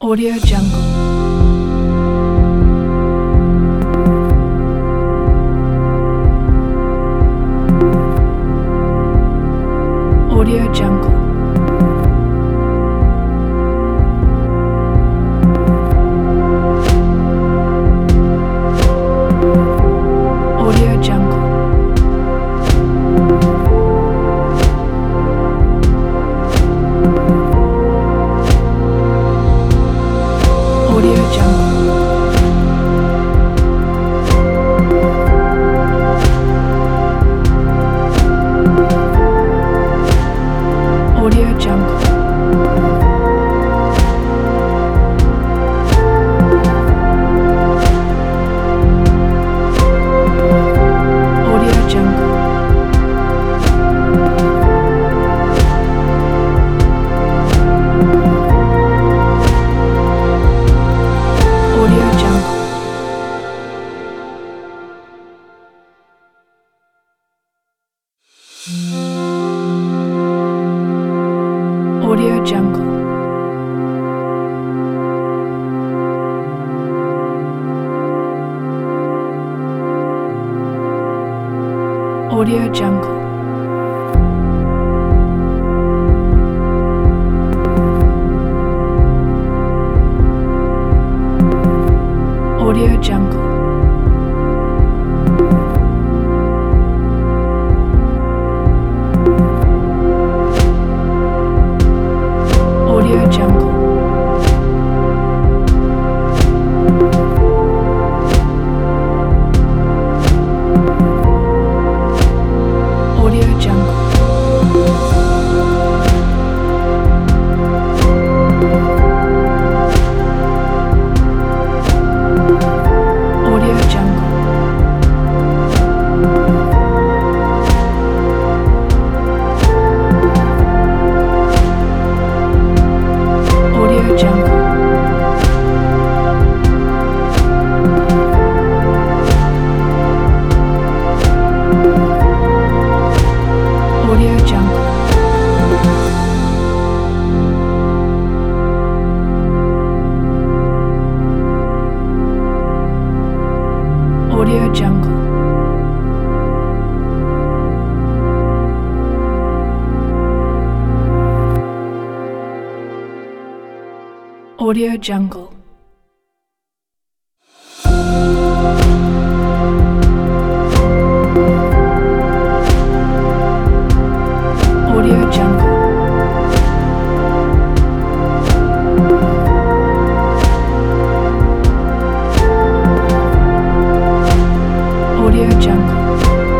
Audio Jungle. Audio Jungle. Audio Jungle. Audio Jungle. Audio Jungle. Audio Jungle. Audio Jungle. Audio Jungle. Audio Jungle. Audio Jungle. Audio Jungle. Audio Jungle. Audio Jungle. Audio Jungle. Audio Jungle. Audio Jungle. Audio Jungle. Audio Jungle. Audio Jungle.